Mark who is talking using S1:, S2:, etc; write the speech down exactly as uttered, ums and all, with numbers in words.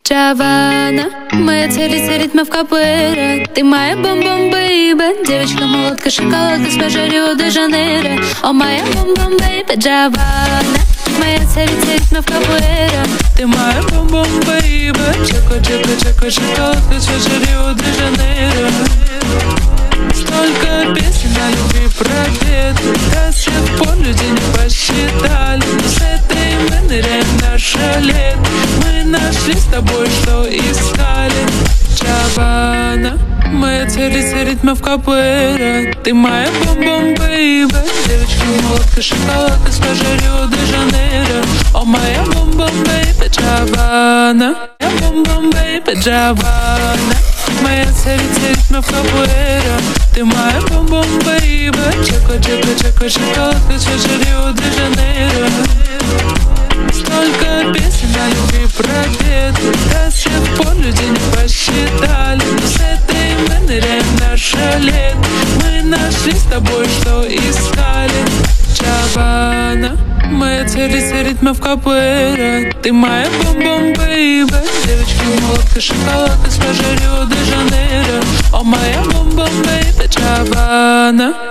S1: Джавана, моя царица ритмов капуэра. Ты моя бом-бом, бэйбэ. Девочка, молотка, шоколадка с пляжа Рио-де-Жанейро. О, моя бом-бом, бэйбэ. Джавана, моя царица ритмов капуэра.
S2: Ты моя бом-бом, бэйбэ. Чака, чака, чака, шоколадка с пляжа Рио-де-Жанейро. Столько песен о любви пропеты, до сих пор люди не посчитали. С этой мы ныряем в наше лето. Мы нашли с тобой, что искали. Джавана, моя царица ритмов капуэра. Ты моя бом-бом, бэйбэ. Девочка, молотка, шоколадка с пляжа Рио-де-Жанейро. О, моя бом-бом, бэйбэ. Джавана, моя бом-бом, бэйбэ. Джавана, моя царица ритмов капуэра. Ты моя бом-бом, бэйбэ. Чака, чака, чака, шоколадка с пляжа Рио-де-Жанейро. Столько песен о любви пропеты, до сих пор люди не посчитали. С этой мы ныряем в наше лето. Мы нашли с тобой, что искали. Джавана, моя царица ритмов капуэра. Ты моя бом-бом, бэйбэ. Девочка, молотка, шоколадка с пляжа Рио-де-Жанейро. О, моя бом-бом, бэйбэ. Джавана.